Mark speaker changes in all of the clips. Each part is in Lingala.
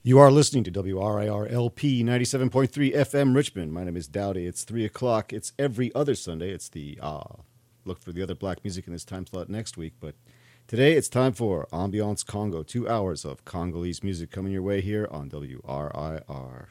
Speaker 1: You are listening to WRIR LP 97.3 FM Richmond. My name is Dowdy. It's 3 o'clock. It's every other Sunday. It's the look for the other black music in this time slot next week. But today it's time for Ambiance Congo. 2 hours of Congolese music coming your way here on WRIR.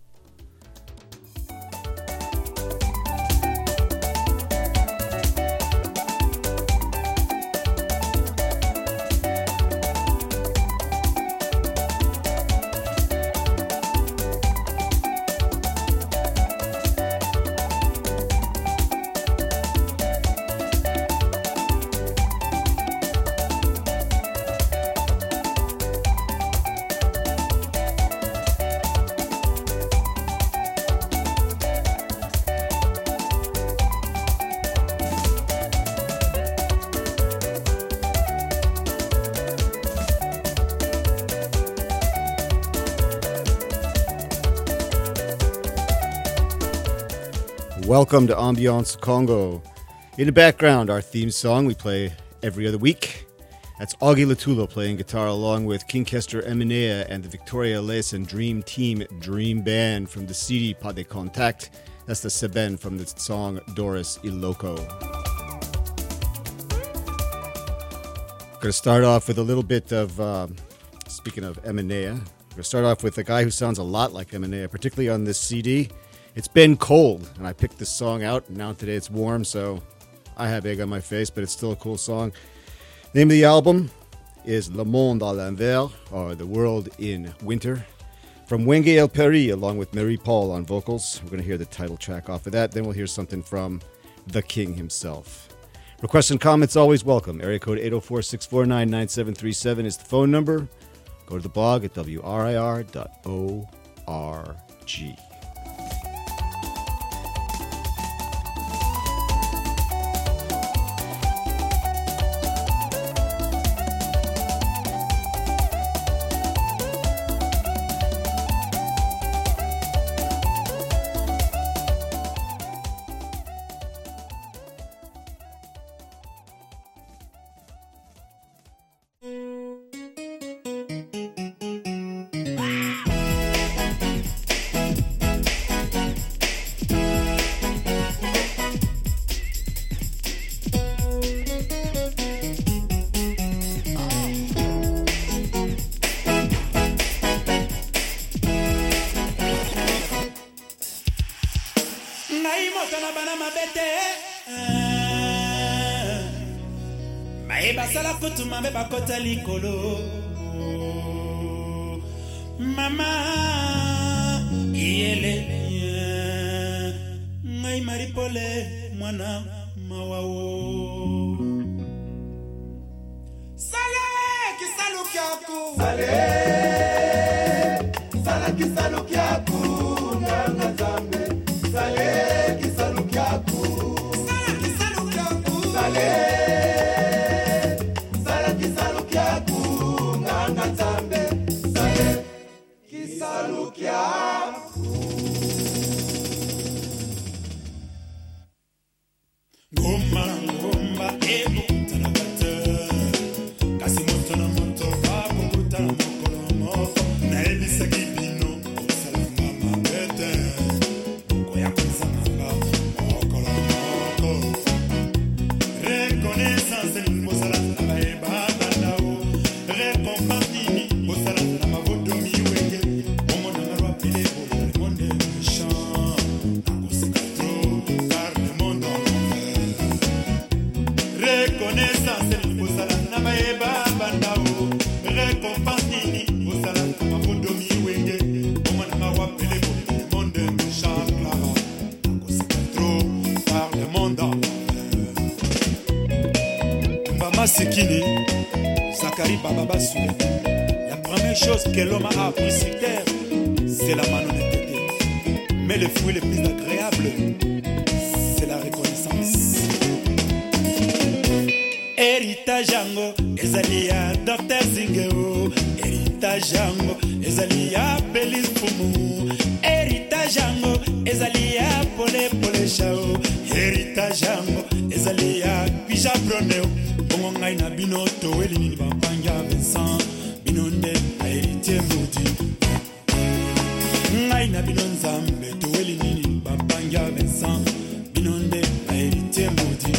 Speaker 1: Welcome to Ambiance Congo. In the background, our theme song we play every other week. That's Augie Latulo playing guitar along with King Kester Eminea and the Victoria Leisen Dream Team Dream Band from the CD Pas de Contact. That's the Seben from the song Doris Iloko. Going to start off with a little bit of, speaking of Eminea, we're going to start off with a guy who sounds a lot like Eminea, particularly on this CD. It's been cold, and I picked this song out. Now today it's warm, so I have egg on my face, but it's still a cool song. The name of the album is Le Monde à l'Envers, or The World in Winter. From Wenge El Peri, along with Marie Paul on vocals. We're going to hear the title track off of that. Then we'll hear something from the King himself. Requests and comments always welcome. Area code 804-649-9737 is the phone number. Go to the blog at wrir.org.
Speaker 2: Bakota likolo mama yele ngai maripole mwana mawao sale kisalu kyako sale kisalu kyako nanga zambe sale kisalu kyako sale La première chose que l'homme a appris sur terre, c'est la malhonnêteté. Mais le fruit le plus agréable, c'est la reconnaissance. Héritage yango, ezalia Dr. Zingeo. Héritage yango, ezalia Belis Fumu. Héritage yango, ezalia Pole Pole Shao. Héritage yango, ezalia Pija Broneo. Ngai na bino to elini bapanja Vincent binonde a hérité maudit ngai na bino nzambe toweli nini babangya Vincent bino nde baheritier maudit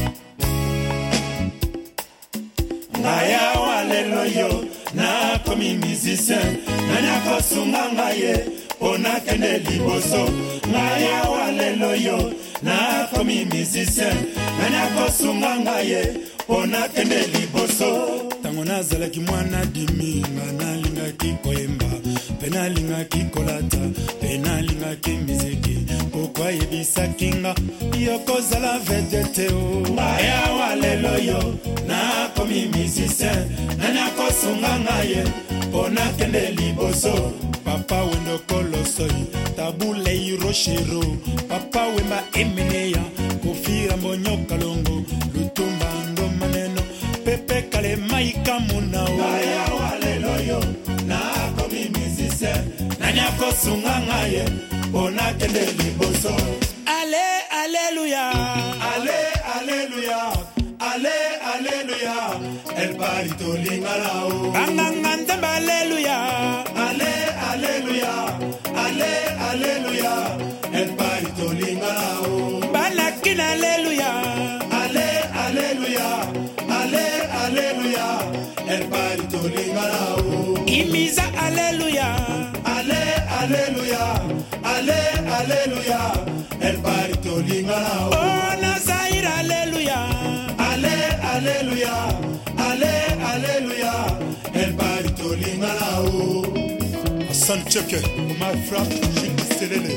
Speaker 2: ngai awa lelo yo nakomi musicien nani akosunga ngai ye mpo nakende liboso ngai awa lelo yo nakomi musicien nani akosunga ngai ye mpo nakende liboso ntango nazalaki mwana dimi nga nalingaki koyemba mpe nalingaki kolata mpe nalingaki miziki pokwa ayebisaki nga yokozala vedete o ngai awa lelo yo nakomi musicien nani akosunga ngai ye mpo nakende liboso papa wendo kolosoi tabulei rochero papa wemba emeneya kofira mbonyoka longo lutumba ndo maneno pepe kale maika muna ngai awa lelo yo nakomi musicien nani akosunga ngai ye mpo nakende liboso ale aleluya ale aleluya ale aleluya el parito lingala o banganga nzambe aleluya ale aleluya ale aleluya el parito lingala o balakina aleluya ale aleluya ale aleluya el parito lingala o imiza aleluya ale aleluya ale aleluya el parito lingala o ona zaira aleluya ale aleluya ale aleluya el parito lingala o Hassan Cheke my frère Gilles Selele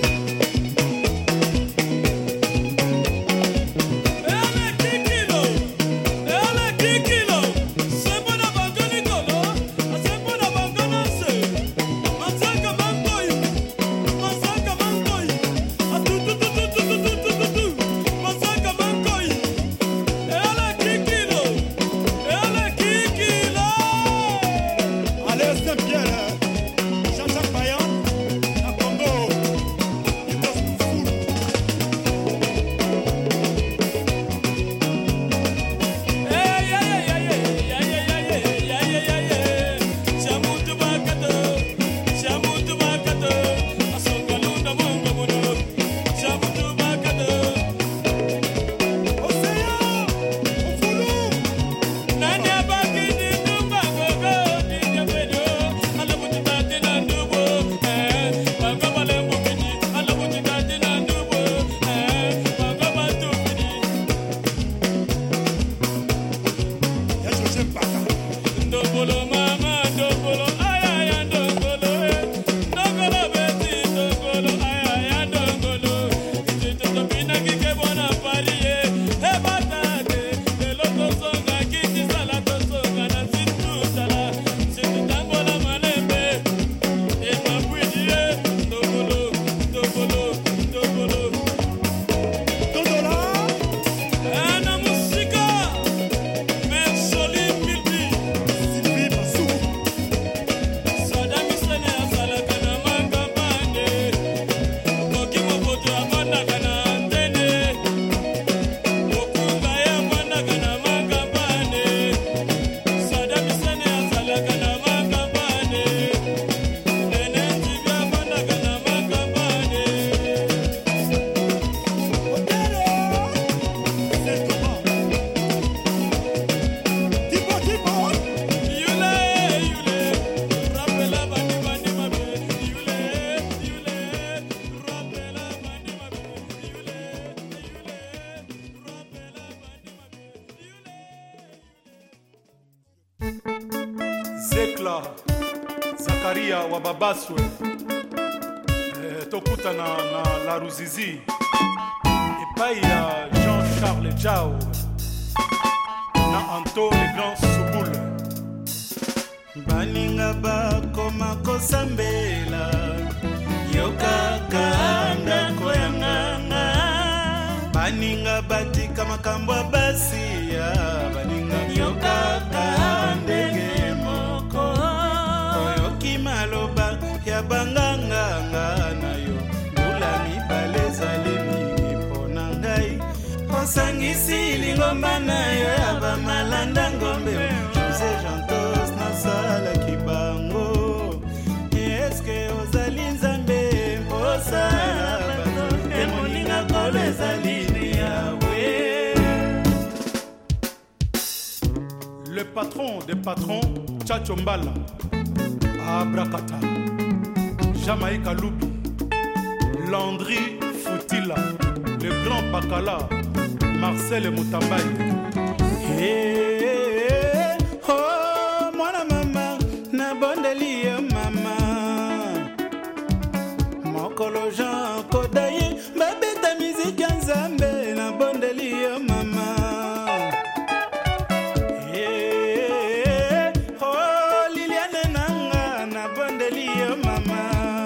Speaker 3: Zekla Zakaria wa Babaswe tokutana na La Ruzizi epai ya Jean-Charles Jao na Anto le Grand Souboule
Speaker 2: baninga bakoma kosambela yokaka ndako ya nganga baninga batika makambo ya basiya baninga yokaka ndenge moko oyoki maloba ya banganganga na yo mbula mibale ezali mingi mpo na ngai osangisi lingomba na yo ya bamalanda ngombe José Jantos nasalaki bango eske ozali nzambe
Speaker 3: patron des patrons, Tchacho Mbala, Abrakata, Jamaïka Loubi, Landry Foutila, le grand Bakala, Marcel Moutambaye.
Speaker 2: Hey, oh, mwana mama, na bondeli mama. Mokolo Jean Kodaye, babeta musique ya Nzambe, na bondeli mama. Hey, oh, Liliane nanga, na bondeli mama.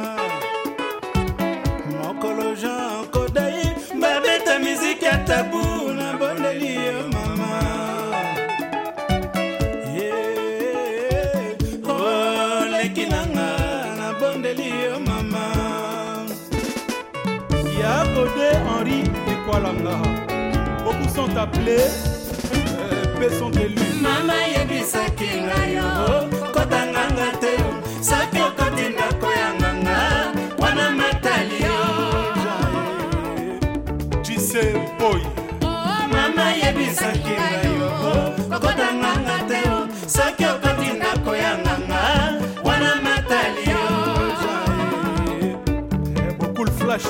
Speaker 2: Mokolo Jean Kodaye, babeta musique ya Tabu, na bondeli mama.
Speaker 3: Yakodé Henri et Kwalanga. Beaucoup sont appelés, peu sont élus.
Speaker 2: Mama yebisa kingayo, kotanganga teo, sakyo kotinda koyanganga, wana matalio.
Speaker 3: Jise Boy.
Speaker 2: Mama yebisa kingayo, kotanganga teo, sakyo kotinda koyanganga, wana matalio.
Speaker 3: Beaucoup le flash.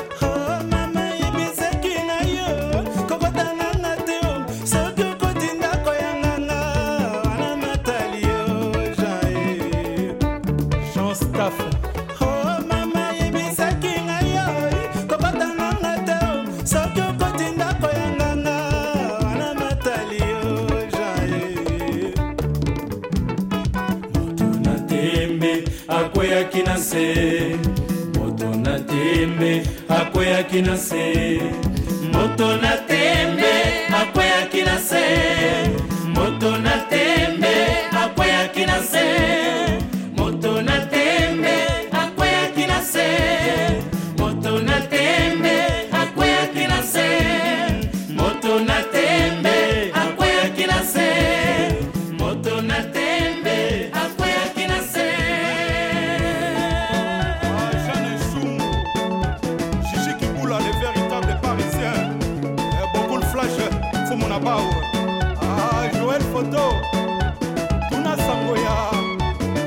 Speaker 2: Akwea kinase, moto na tembe, akwea kinase, moto na tembe, akwea kinase, moto na tembe, akwea kinase, moto na tembe, akwea kinase, moto na tembe, akwea kinase, moto na tembe, akwea kinase, moto na tembe, akwea kinase.
Speaker 3: Ah, Joël Photo, Tuna Sangoya,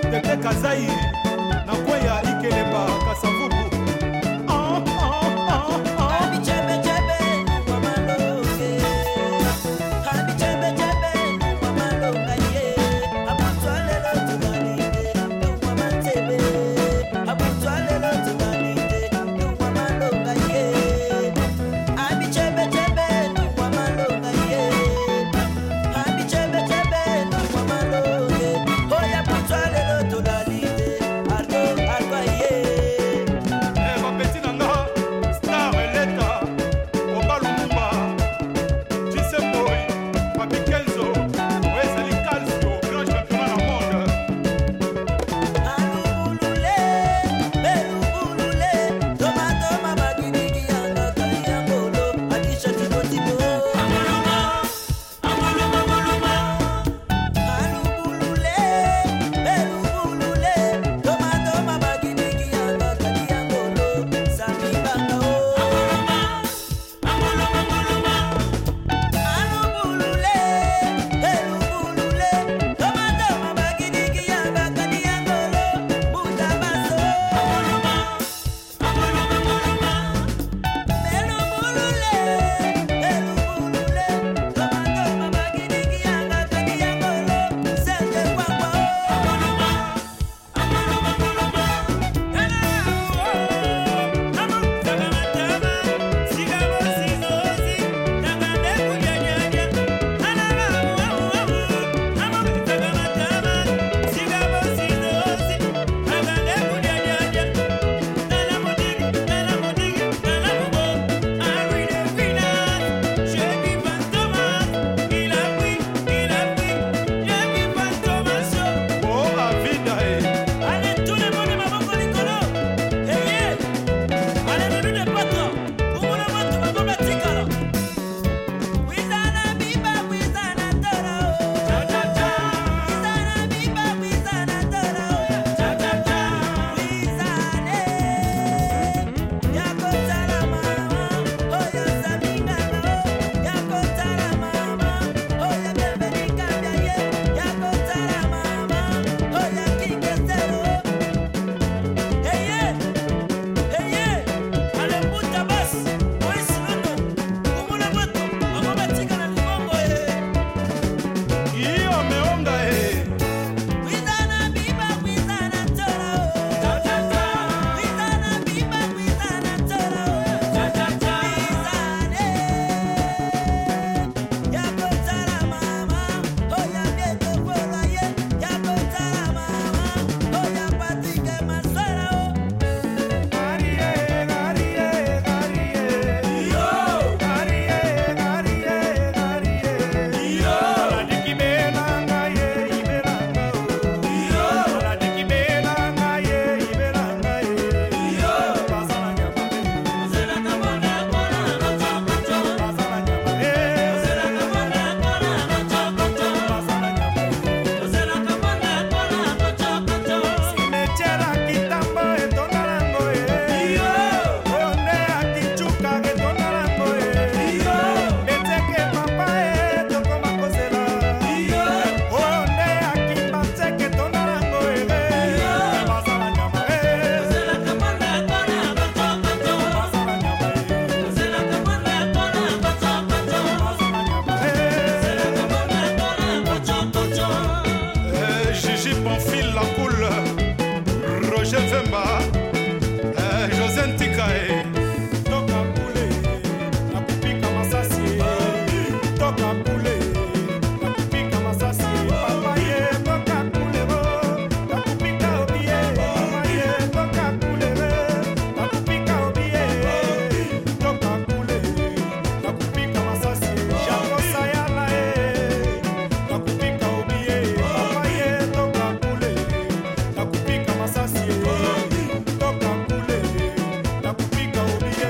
Speaker 3: Vemba, José Ntikae.
Speaker 2: Toka kule, na kupika masasi. Toka kule, na kupika masasi. Papa ye, toka kule bo, na kupika obie. Papa ye, toka kule bo, na kupika obie. Toka kule, na kupika masasi. Jako sayala na kupika obie. Papa ye, toka kule, na kupika masasi. Toka kule, na kupika obie.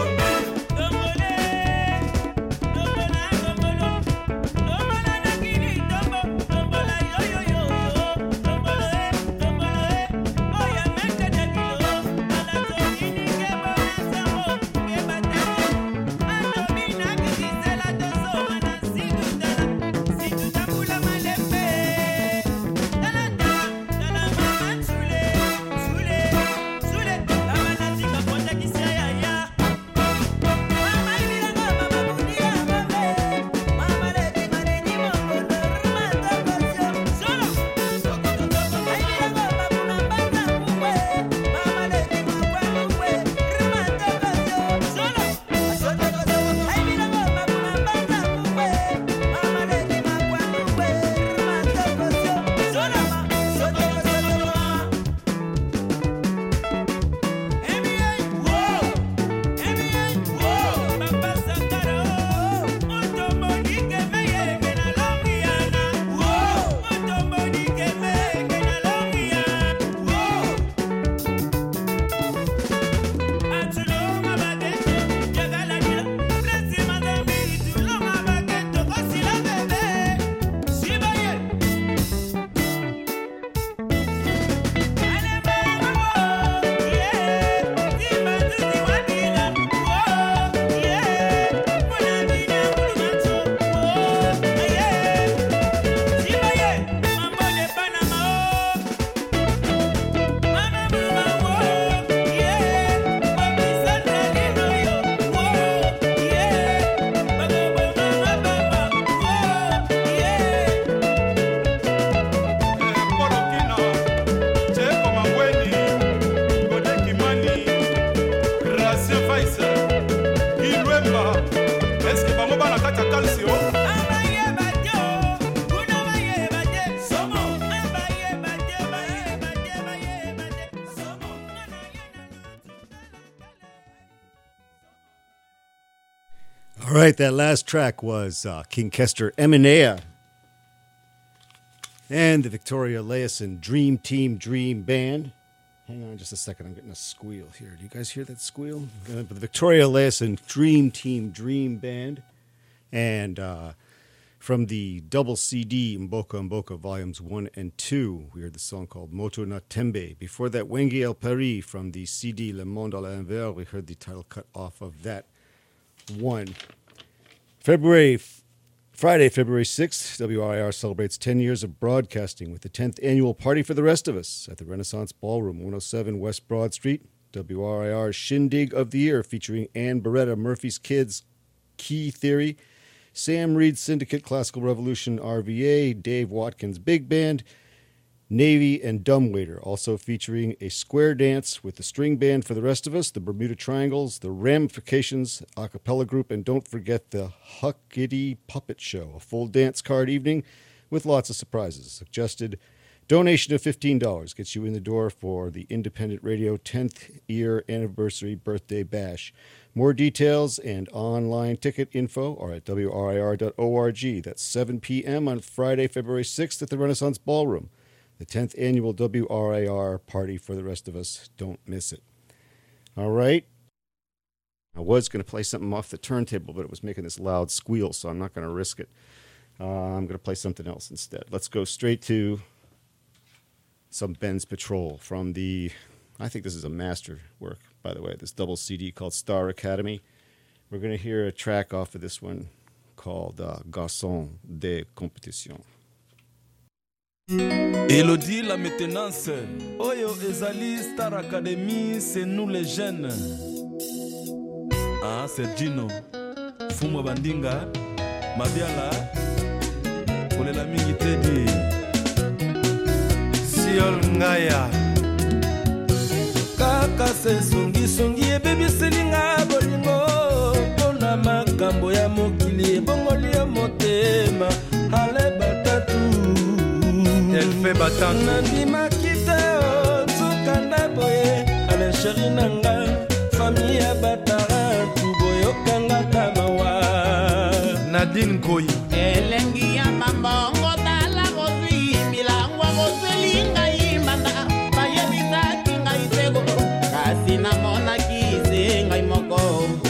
Speaker 1: All right, that last track was King Kester Eminea and the Victoria Leeson Dream Team Dream Band. Hang on just a second, I'm getting a squeal here. Do you guys hear that squeal? The Victoria Leeson Dream Team Dream Band. And from the double CD Mboka Mboka Volumes 1 and 2, we heard the song called Moto na Tembe. Before that, Wengi El Paris from the CD Le Monde à l'Envers. We heard the title cut off of that one. Friday, February 6th, WRIR celebrates 10 years of broadcasting with the 10th annual Party for the Rest of Us at the Renaissance Ballroom, 107 West Broad Street. WRIR's Shindig of the Year featuring Ann Beretta, Murphy's Kids, Key Theory, Sam Reed Syndicate, Classical Revolution, RVA, Dave Watkins Big Band, Navy, and Dumbwaiter, also featuring a square dance with the string band for the rest of us, the Bermuda Triangles, the Ramifications a cappella group, and don't forget the Huckity Puppet Show, a full dance card evening with lots of surprises. Suggested donation of $15 gets you in the door for the Independent Radio 10th year anniversary birthday bash. More details and online ticket info are at WRIR.org. That's 7 p.m. on Friday, February 6th at the Renaissance Ballroom. The 10th annual WRIR Party for the Rest of Us. Don't miss it. All right. I was going to play something off the turntable, but it was making this loud squeal, so I'm not going to risk it. I'm going to play something else instead. Let's go straight to some Ben's Patrol from the, I think this is a master work, by the way, this double CD called Star Academy. We're going to hear a track off of this one called Garçon de Compétition.
Speaker 4: Elodie la maintenance, Oyo Ezali Star Academy, c'est nous les jeunes. Ah, c'est Gino, Fumo Bandinga, Mabiala, Olela Mingi Teddy,
Speaker 3: Siol Ngaya,
Speaker 4: kaka se songisongi ebebiselinga bolingo mpona makambo ya mokili ebongoli yo motema ale batatu
Speaker 3: Elfe Batatu
Speaker 4: nandimaki te nzokanda boye ale sheri nanga fami ya bataratu boyokanga tamawa
Speaker 3: Nadine Koyi
Speaker 5: elengi ya mambongo tala kozwi milangwa kozelinga imbanda bayebisaki ngai tego kasi namonaki se ngai moko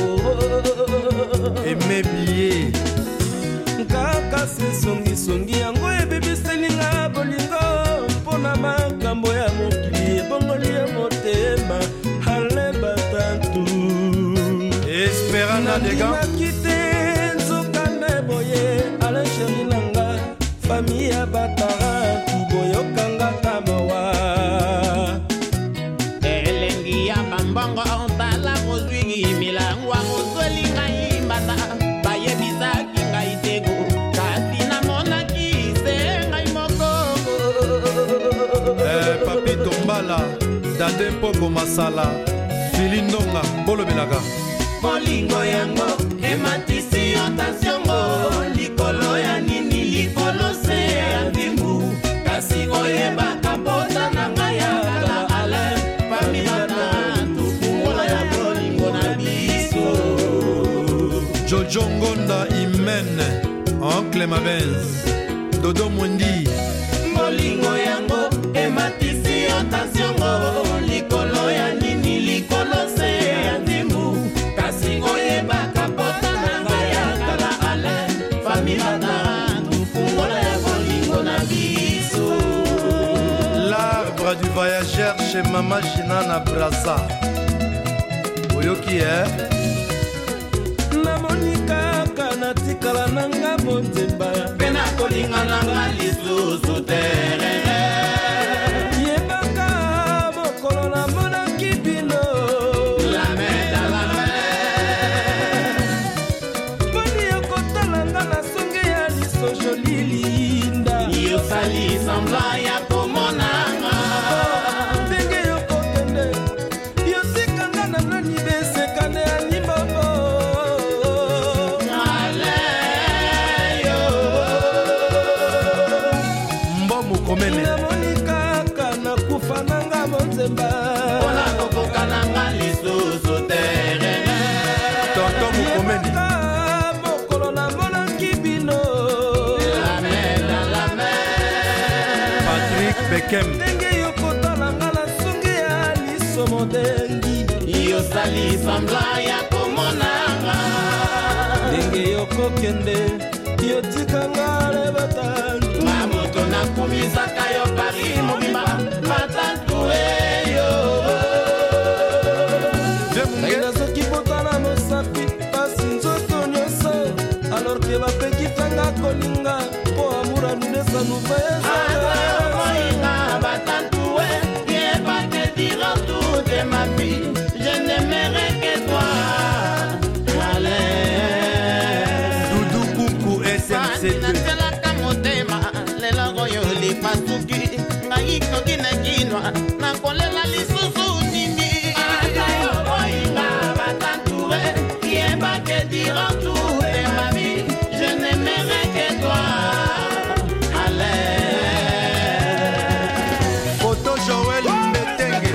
Speaker 3: Emebie
Speaker 4: kaka se songisongi yango ebebiselinga bolingo mpona makambo ya mokili ebongoli ya motema ale batatu
Speaker 3: Esperana Dega
Speaker 4: nandimaki te nzokande boye ale sheri nanga fami ya bataratu boyokanga tamawa
Speaker 5: elengi ya mambongo tala kozwi milangwa kozelinga imbanda bayebisaki ngai tego kasi namonaki se ngai moko
Speaker 3: Papi Tombala Dade Mpoko Masala Filindonga Bolobelaka
Speaker 5: molingo yango ematisi yo tansiongo likolo ya nini likolo se ya ndimbu kasi oyebaka mpota na ngai ya kala ale fami batatu fungola ya bolingo na biso
Speaker 3: Jojo Ngonda Imene Oncle Mabenz Dodo Mwendi
Speaker 5: molingo yango ematisi yo tansiongo likolo ya nini likolo se ya ndimbu kasi oyebaka mpota na ngai ya kala ale fami batatu fungola ya bolingo na biso
Speaker 3: L'arbre du voyageur chez Mama Gina na Braza Oyoki
Speaker 4: namoni kaka natikala nanga motema
Speaker 5: mpe nakolinga nanga lisusu terere
Speaker 4: yebaka mokolo namonaki bino
Speaker 5: lameda lame
Speaker 4: mponi yokotalanga na songe ya liso joli linda
Speaker 5: yosali sembla ya komonanga
Speaker 4: ndenge yokokende yotikanga na nani besekane ya limbongo
Speaker 5: aleyo
Speaker 3: Mbomu Komene
Speaker 4: namoni kaka nakufa nanga motema
Speaker 5: mpona kokoka nanga lisusu terere
Speaker 3: Tonton Mukomeni
Speaker 4: yebaka mokolo namonaki bino
Speaker 5: lameda lame
Speaker 3: Patrick Bekem
Speaker 4: ndenge yokotalanga na songe ya liso modengi
Speaker 5: yosali sembla ya komonanga
Speaker 4: ndenge yokokende yotikanga le batantu
Speaker 5: na moto nakumisaka yo pari mobimba batantu eyo
Speaker 4: ngai nazoki botana mosapi pasi nzoto nyonso alors ke bapekisanga kolinga mpo amura nudesa
Speaker 5: moinga batantu yebake dira tout de ma vie je n'aimerai que toi
Speaker 3: Doudou Kunku SMC2
Speaker 5: natelaka motema lelo oyo lipasuki ngai koki na kinwa nakolela lisusu nini ata yo moinga batantu yebake dira tout de ma vie je n'aimerai que toi
Speaker 3: Photo Joël Mbetenge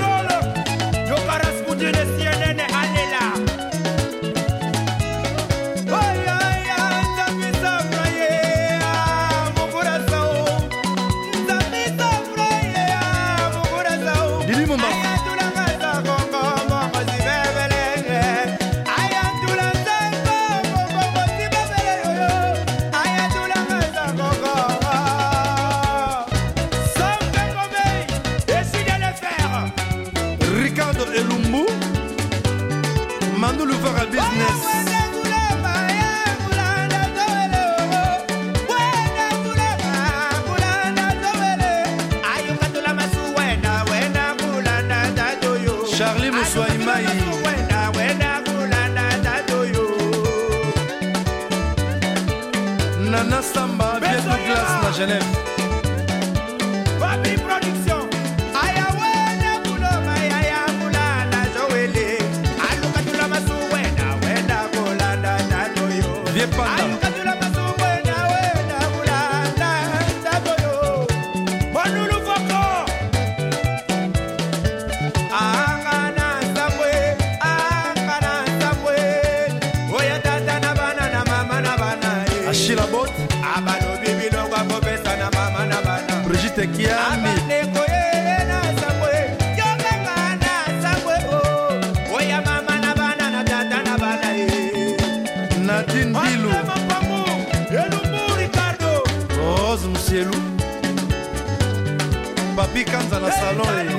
Speaker 3: Didi Mumba Ricardo Elumbu Manu Louvara Business Charlie Moussoaimai Nana Samba Bientôt Glace na Genève
Speaker 2: Papi Production.
Speaker 4: Panda. Achille Bot. Brigitte Kiami. Nadine Bilou. Rose Moussielou. Papi Kanza na salon.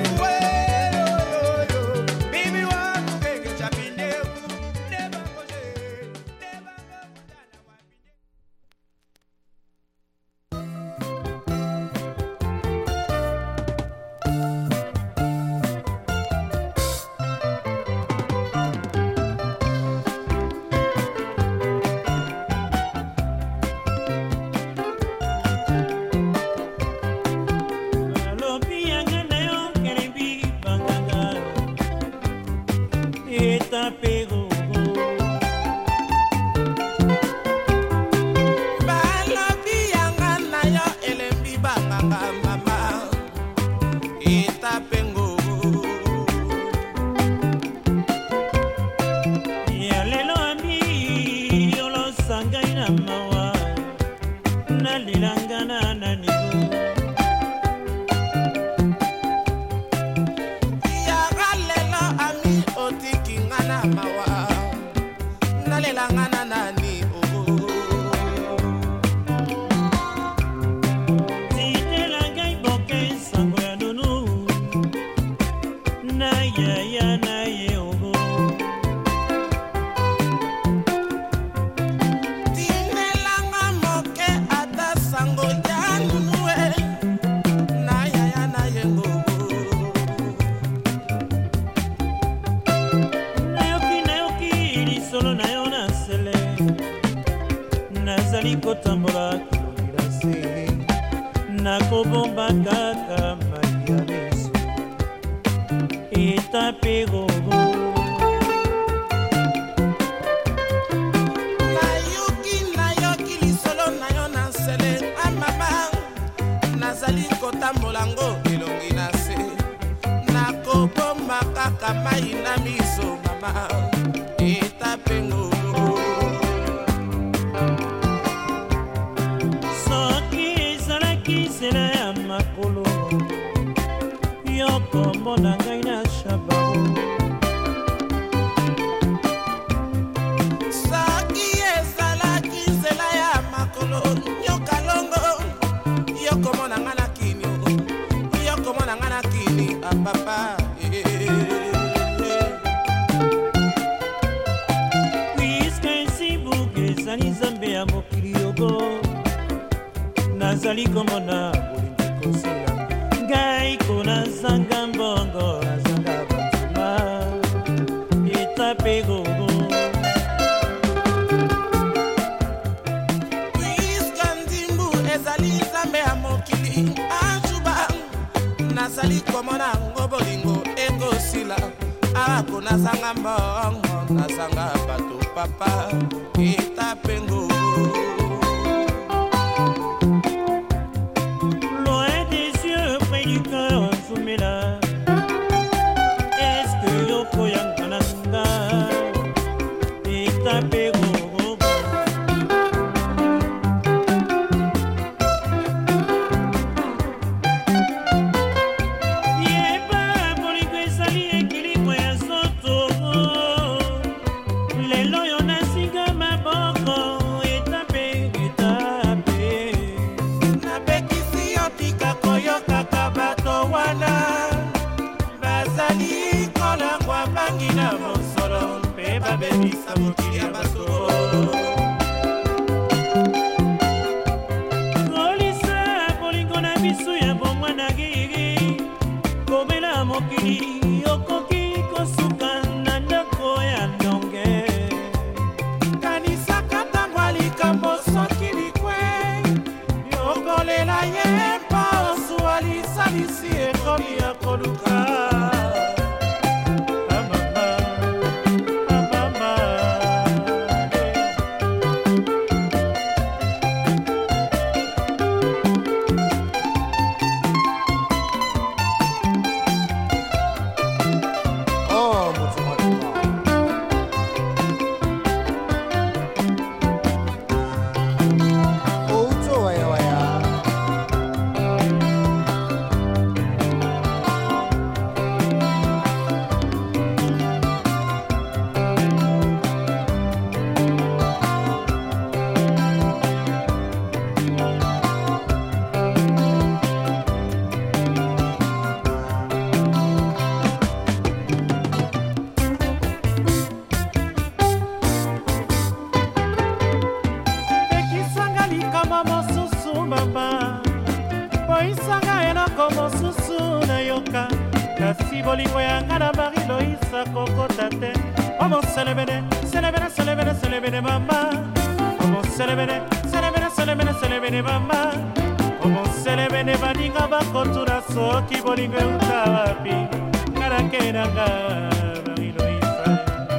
Speaker 2: kokota te. Omo selebene, selebene, selebene, selebene mama. Omo selebene, selebene, selebene, selebene mama. Omo selebene baninga bakotura soki bolingo euta wapi. Karakenanga barilo isa.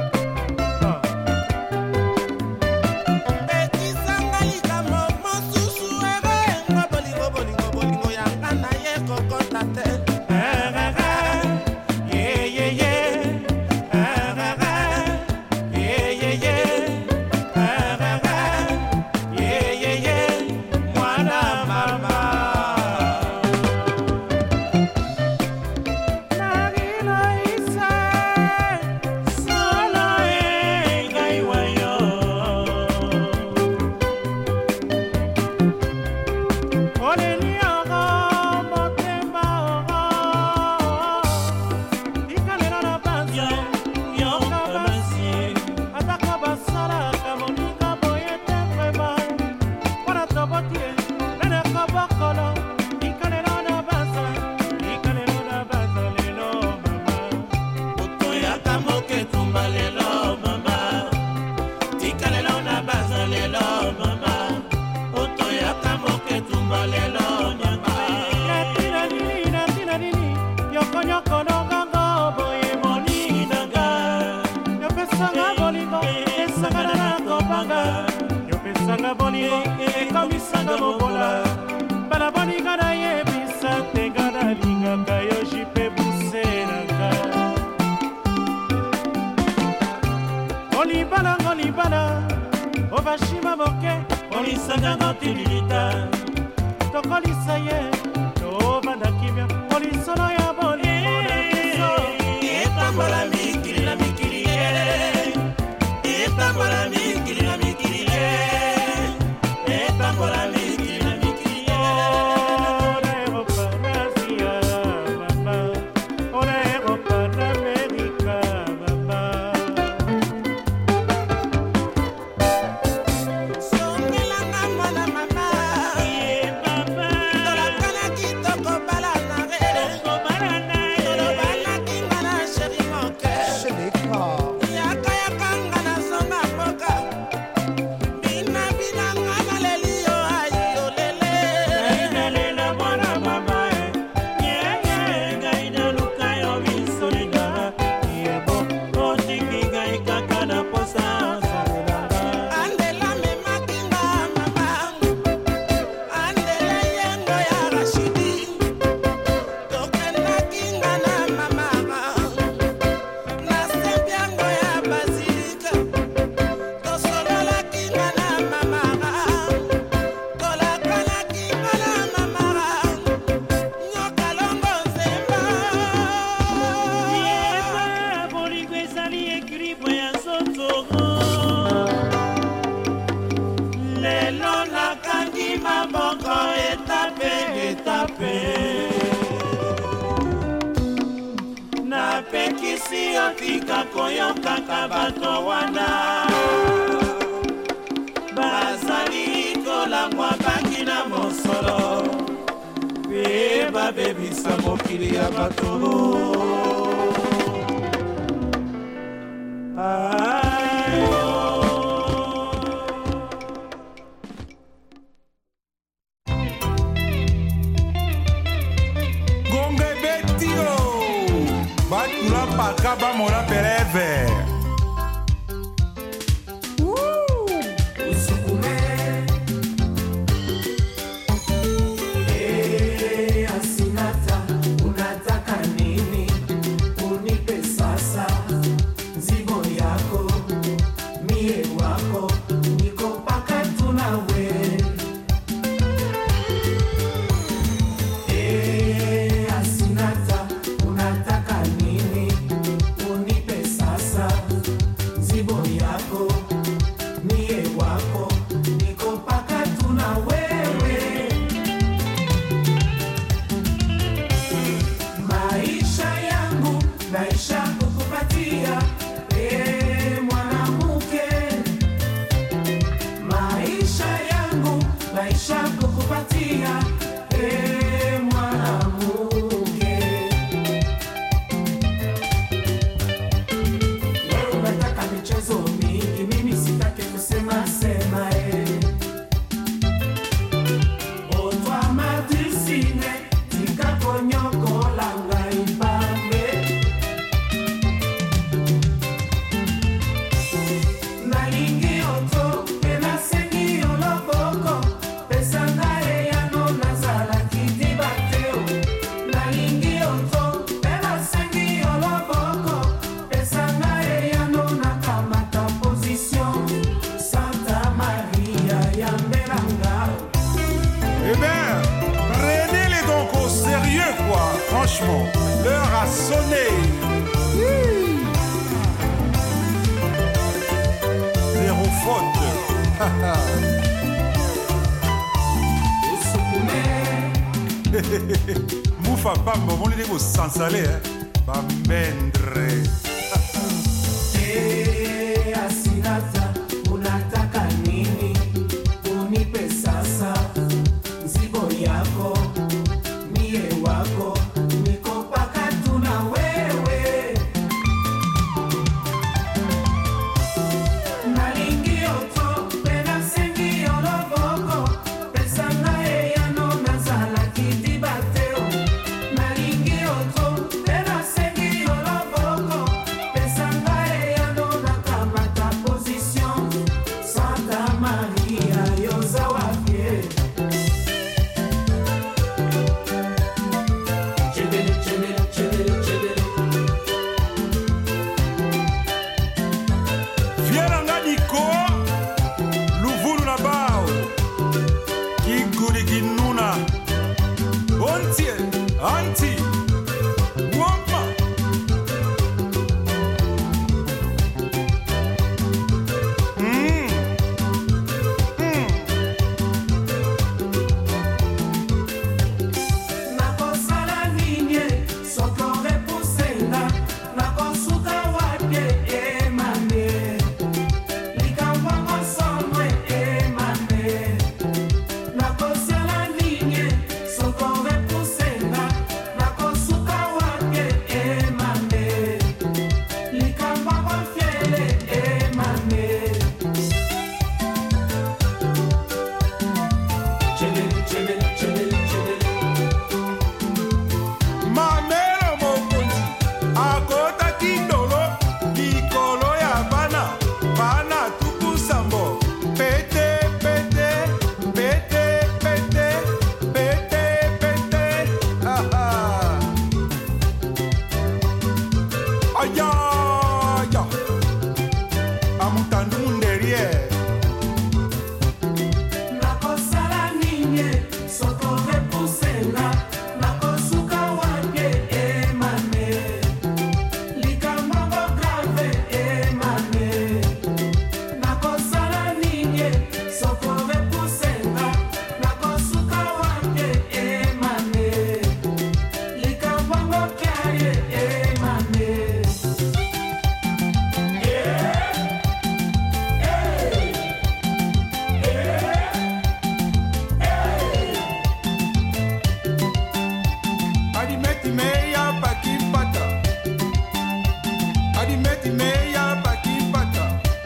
Speaker 4: Ekisanga likamo mosusu ere ngo bolingo bolingo bolingo yanga na ye kokota te.
Speaker 5: Unataka nini? Unipe sasa.
Speaker 3: Mufa pambo molini ko sansale ba mendre.
Speaker 5: Asinata unataka nini? Unipe sasa mzigo yako, mie wako, niko paka tuna wewe. Nalingio to pena sengi oloboko, pesa nae ya no nazala kitibateo. Nalingio to pena sengi oloboko, pesa nae ya no nakamata position. Santa Maria Yozawake. Chebele, chebele, chebele, chebele.
Speaker 3: Fiera ngadiko luvulu na bao kiguri kinuna ontie anti wampa
Speaker 5: Nakosala ninye, soko repusenga, nakosuka wake emane. Likambo mosomwe emane. Nakosala ninye, soko repusenga, nakosuka wake emane. Likambo mofiele emane. Chebele, chebele, chebele, chebele.
Speaker 3: mamelo mokonzi akota kindolo likolo ya bana bana tuku sambo pete pete pete pete pete pete aya ya amutandu derrière.
Speaker 5: Nakosala ninye, soko repusenga, nakosuka wake emane. Likambo grave emane. Nakosala ninye, soko repusenga, nakosuka wake emane. Likambo kiaye emane.
Speaker 3: Adimeti meya pakipata. Adimeti meya pakipata.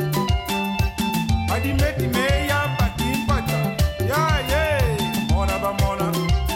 Speaker 3: Adimeti meya pakipata. Ya ye, mona ba mona.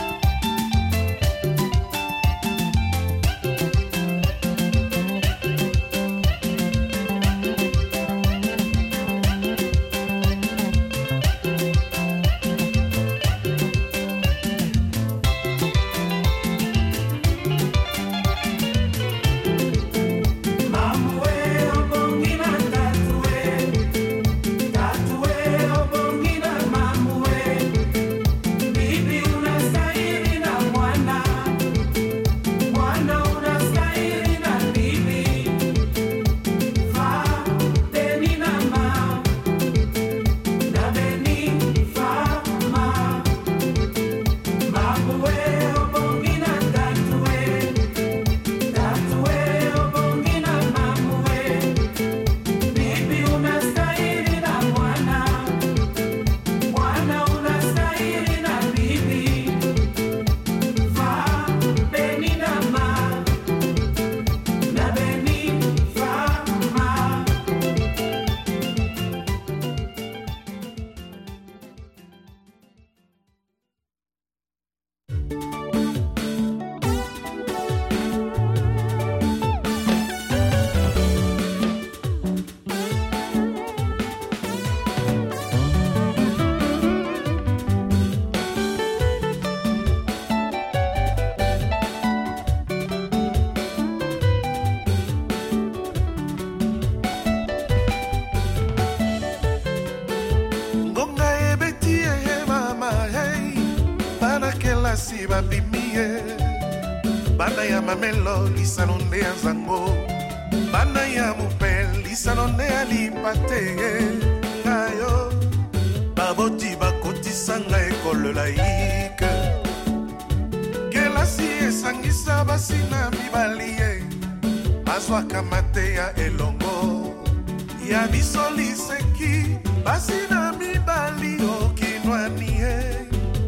Speaker 5: Mamue obongina tatue, tatue obongina mamue. Bibi unastahili na mwana, mwana unastahili na bibi. Fa deni na ma, na beni fa ma. Mamue obongina tatue, tatue obongina mamue. Bibi unastahili na mwana, mwana unastahili na bibi. Fa beni na ma, na beni fa ma.
Speaker 6: Ngonga ebeti mama hey bana kelasi babimie bana ya mamelo lisano nde ya zango bana ya mupel lisano nde ya lipate ngayo kosanga ekolo laike kelasi esangisa basi na mibali ye bazwaka mateya elongo ya biso liseki basi na mibali okinwani ye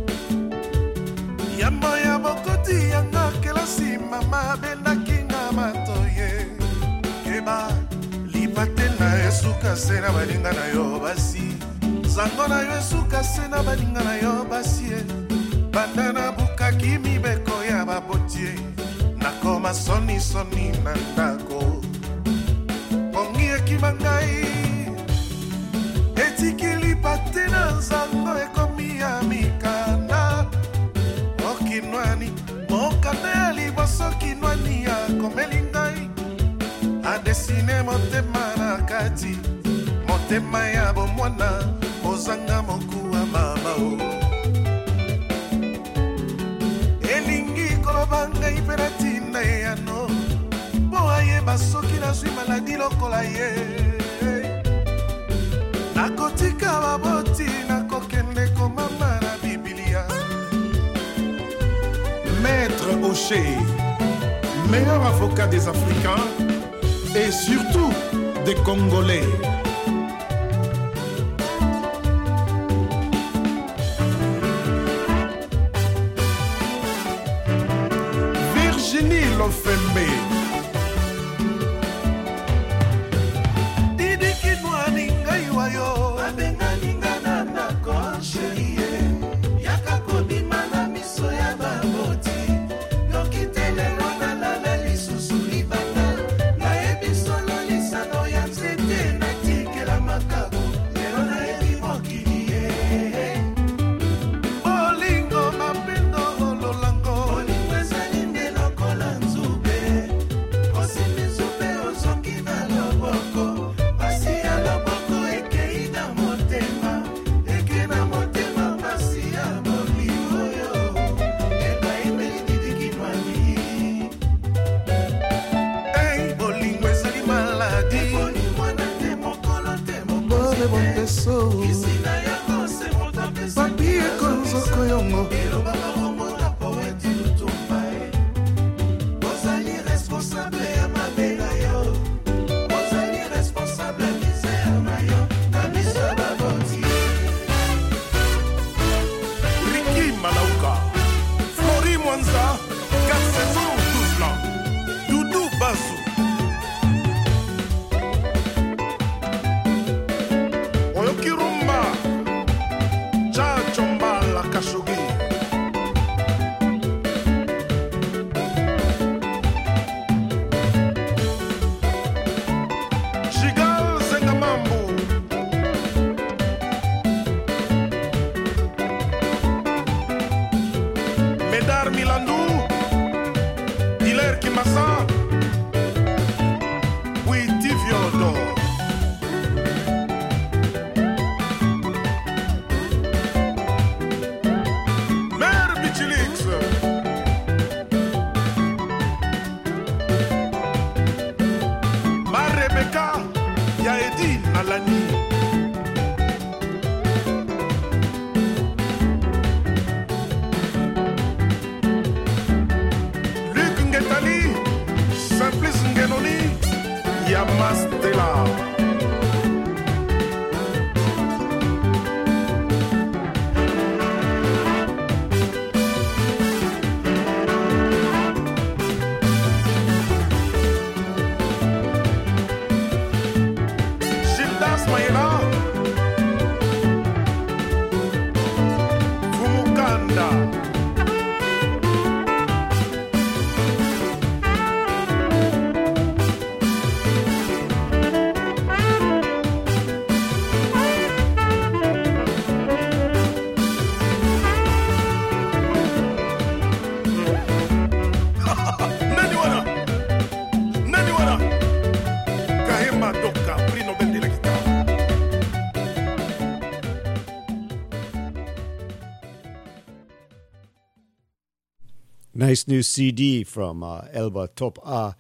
Speaker 6: yambo ya bokoti yanga kelasi mama bendaki na matoye keba lipate na esuka se na balinga na yo basi zango na yo esuka se na balinga na yo basi banda na bukaki mibeko ya babotie nakoma soni soni na ndako pongi ekima ngai etikili pate na nzango ekomi ya mikanda okinwani mokanda ya liboso kinwani ya komeli ngai adesine motema na kati motema ya bomwana ozanga mokuwa mama o elingi koloba ngai mpe natinda ye yano mpo ayeba soki nazwi maladi lokola ye nakotika baboti nakokende komama na bibilia.
Speaker 2: Maître Oché, meilleur avocat des Africains et surtout des Congolais. Virginie Lofembe.
Speaker 1: Nice new CD from Elba Top A.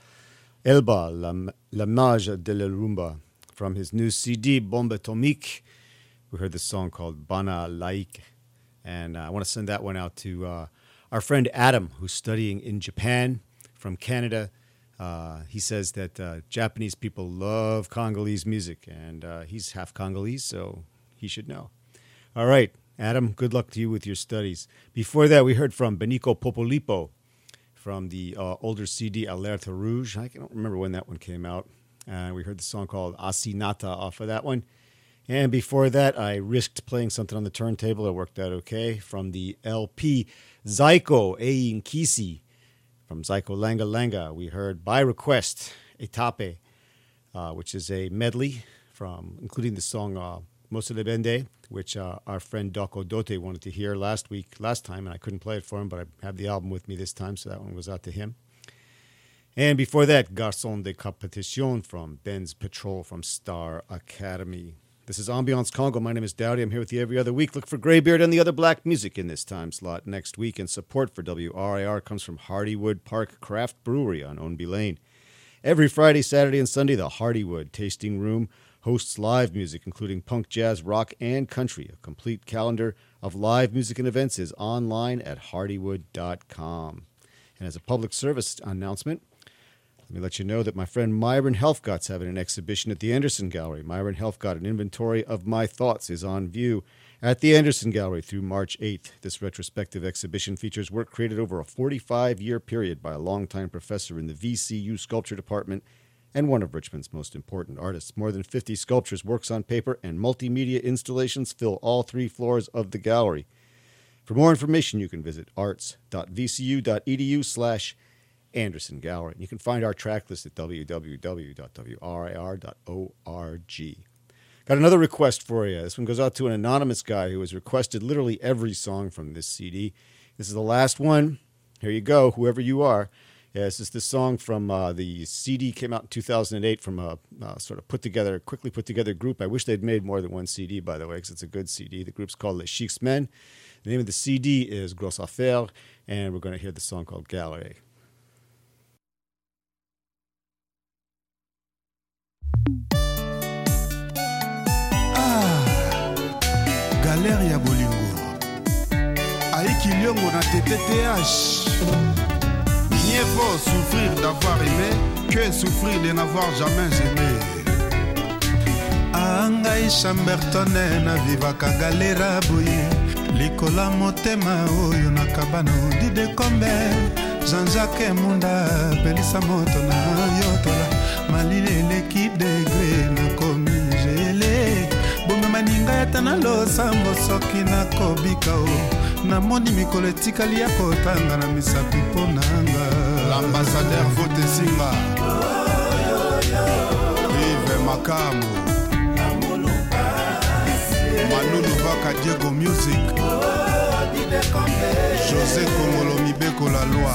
Speaker 1: Elba, La Mage de la Rumba. From his new CD, Bombe Atomique, we heard the song called Bana Laik. And I want to send that one out to our friend Adam, who's studying in Japan from Canada. He says that Japanese people love Congolese music, and he's half Congolese, so he should know. All right, Adam, good luck to you with your studies. Before that, we heard from Benico Popolipo from the older CD Alerta Rouge. I don't remember when that one came out. We heard the song called Asinata off of that one. And before that, I risked playing something on the turntable. It worked out okay. From the LP Zaiko Einkisi. From Zaiko Langa Langa, we heard by request Etape, which is a medley from including the song Moselebende, which our friend Doko Dote wanted to hear last time, and I couldn't play it for him, but I have the album with me this time, so that one goes out to him. And before that, Garçon de Competition from Benz Patrol from Star Academy. This is Ambiance Congo. My name is Dowdy. I'm here with you every other week. Look for Greybeard and the other black music in this time slot next week. And support for WRIR comes from Hardywood Park Craft Brewery on Ownby Lane. Every Friday, Saturday, and Sunday, the Hardywood Tasting Room hosts live music, including punk, jazz, rock, and country. A complete calendar of live music and events is online at hardywood.com. And as a public service announcement, let me let you know that my friend Myron Helfgott's having an exhibition at the Anderson Gallery. Myron Helfgott, an inventory of my thoughts, is on view at the Anderson Gallery through March 8th. This retrospective exhibition features work created over a 45-year period by a longtime professor in the VCU Sculpture Department and one of Richmond's most important artists. More than 50 sculptures, works on paper, and multimedia installations fill all 3 floors of the gallery. For more information, you can visit arts.vcu.edu/Anderson Gallery. You can find our track list at www.wrir.org. Got another request for you. This one goes out to an anonymous guy who has requested literally every song from this CD. This is the last one. Here you go, whoever you are. Yeah, this is the song from the CD, came out in 2008 from a sort of quickly put together group. I wish they'd made more than one CD, by the way, because it's a good CD. The group's called Les Chics Men. The name of the CD is Grosse Affaire, and we're going to hear the song called Gallery.
Speaker 7: Galère ya bolingo Aiki liongo na TTTH. Mieux vaut souffrir d'avoir aimé que souffrir de n'avoir jamais aimé. Angai Chamberton na vivaka galera boye likola motema oyo na kabano dide kombe Jean-Jacques Munda pelisa moto na yotola malile l'équipe degré na komigele bombe maninga yatana losambo soki na kobika o na moni mikolo etikali ya kotanga na misapi ponanga l'ambassadeur vote singa Yves Makamu Manunu Vaka Diego Music José Kongolo Mibeko la loi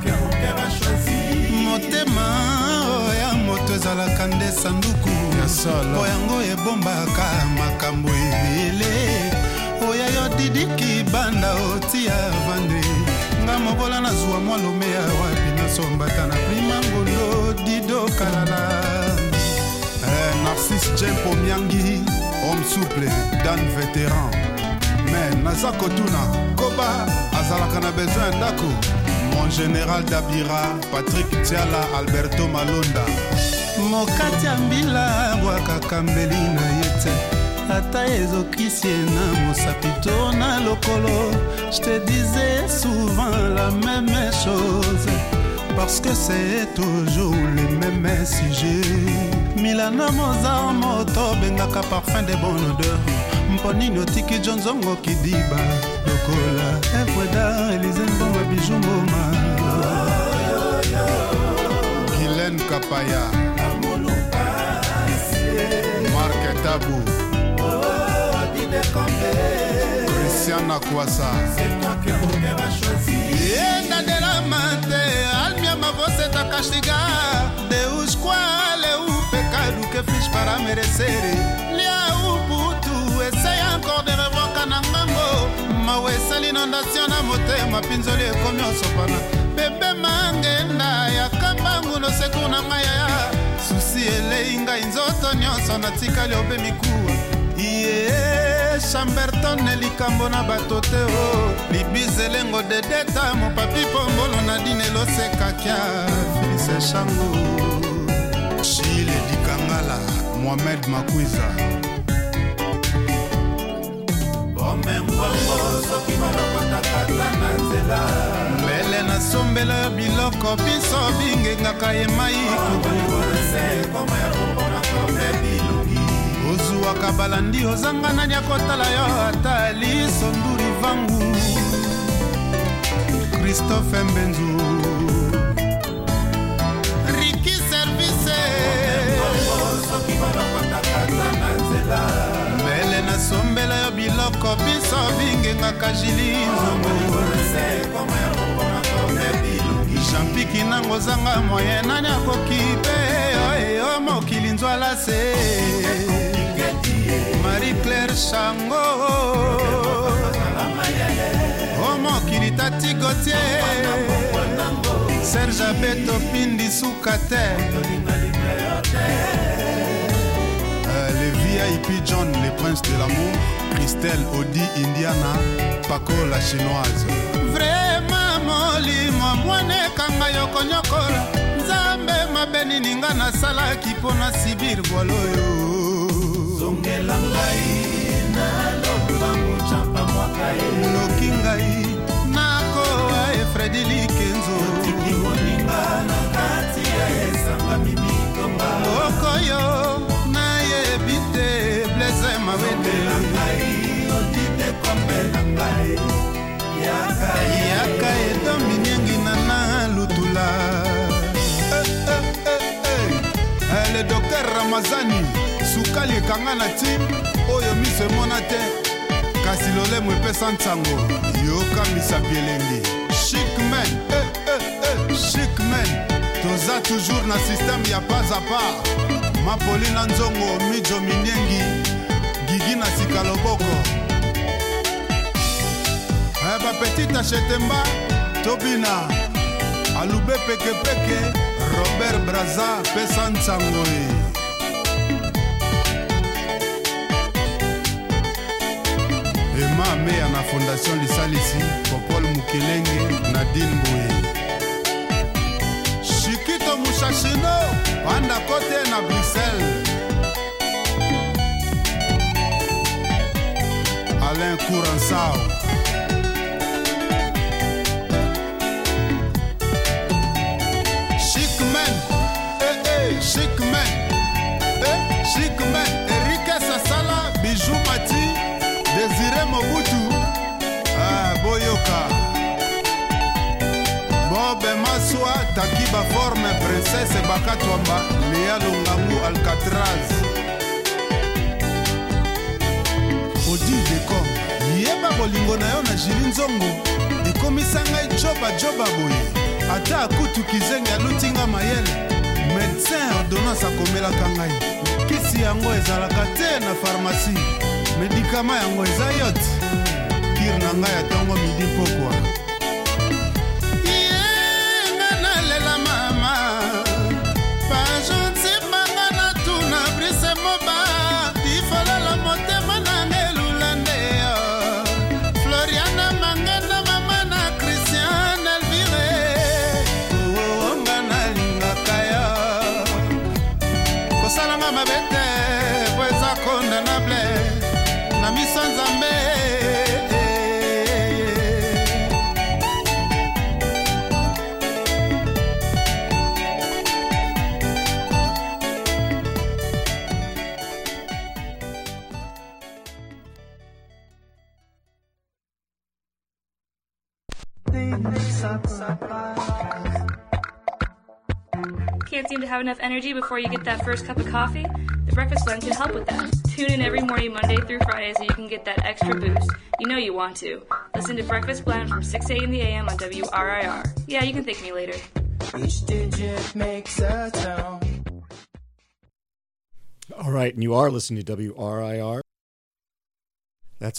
Speaker 7: motema oya moto ezalaka nde sanduku oyango ebombaka makambo ebele oya yo didiki banda otia vande nga mobola na zuwa mwa lomea wapi nasombata na prima ngolo dido kalala Narcisse Jempo Miangi homme souple dan vétéran mais naza kotuna koba azalaka na besoin ndako mon général Dabira Patrick Tiala Alberto Malonda mokati ya mbila bwakaka mbeli na yete ata ezokisie na mosapito na lokolo je te disais souvent la même chose parce que c'est toujours les mêmes sujets Milano Mozart moto bengaka parfum de bonne odeur Mponini otiki Johnzongo kidiba lokola Efweda Elize Mboma bijou mboma Guylaine Kapaya Marc Tabu Christiana Kwasa Yenda de la mate Almia mavose takashiga Deus quale pecado que fiz para merecer Lia uputu essaye encore de revoir kanangango Mawe sali inondation na motema pinzoli ekomi osopana Bebe mangenda ya kambangu no seku na ngaya Susi elei ngai nzoto nyonso natikali obe mikuwa Iye chamberton likambo na bato te o libizelengo dedeta mopapi pombolo na dine losekakia Felice Shango Chile Dikangala Mohamed Makwiza mbele na sombela biloko biso bingengaka yemai ozuwaka balandi ozanga nani akotala yo ata liso nduri vangu Christophe Mbenzu Riki Service mbele na sombela yo biloko biso bingengaka Jili Nzongo Jampiki nango zanga moyen nani akoki pe oyo mokili nzwala se Marie-Claire Shango o mokili Tati Gauthier Serge Abeto Pindi Sukate les VIP John, les princes de l'amour Christelle, Odi, Indiana Paco, la chinoise Vraiment molimo mwane kanga yoko nyokola Nzambe mabeni ninga na salaki pona Sibir Gwaloyo Zongela ngai na lobangu champa mwakae Noki ngai nako ae Fredi Likenzo Tiki moninga na kati ya esanga mimikonga Okoyo na yebite Blaise Mawede Odite kombe ngai Yaka edo minyengi nana lutula Le docteur Ramazani Sukali ekanga na tim Oyo mise mona te Kasi lole mwepesa ntango Yoka misa bielengi Chic man Chic man Toza toujours na système ya pas à pas Mapolina Nzongo Mijo minyengi Gigi na sikaloboko Ba petite achetemba Tobina Alube peke peke Robert Braza Pesan Sangoe Emma Mea na Fondation Lisalisi Popol Mukelenge Nadine Boye Chikito Mushashino Panda kote na Bruxelles Alain Couransao Chic man, Erike Sassala, Bijou Mati, Désiré Mobutu, Boyoka, Bob Maswa, Takiba Forme, Princesse Bakatwamba, Léa Longamou Alcatraz. Odi Dekom, Yeba Bolingo na yo na Jili Nzongo, ekomisanga joba boye, ata akutu kizenga lutinga mayele. Médecin ordonnance akomelaka ngai kisi yango ezalaka te na pharmacie médicament yango eza yo te kir na ngai ya ntongo midi pokwa yenga nalela mama pajonti mbanga na tuna brise moba ifolala motema nanga elula ndeyo Floriana Mangenda mama na Christian Elvire onga nalingaka yo Salanga mabete Kweza condamnable Na miso nzambe
Speaker 8: Can't seem to have enough energy before you get that first cup of coffee? The Breakfast Blend can help with that. Tune in every morning, Monday through Friday, so you can get that extra boost. You know you want to. Listen to Breakfast Blend from 6 a.m. on WRIR. Yeah, you can thank me later.
Speaker 4: Each digit makes a tone.
Speaker 1: All right, and you are listening to WRIR.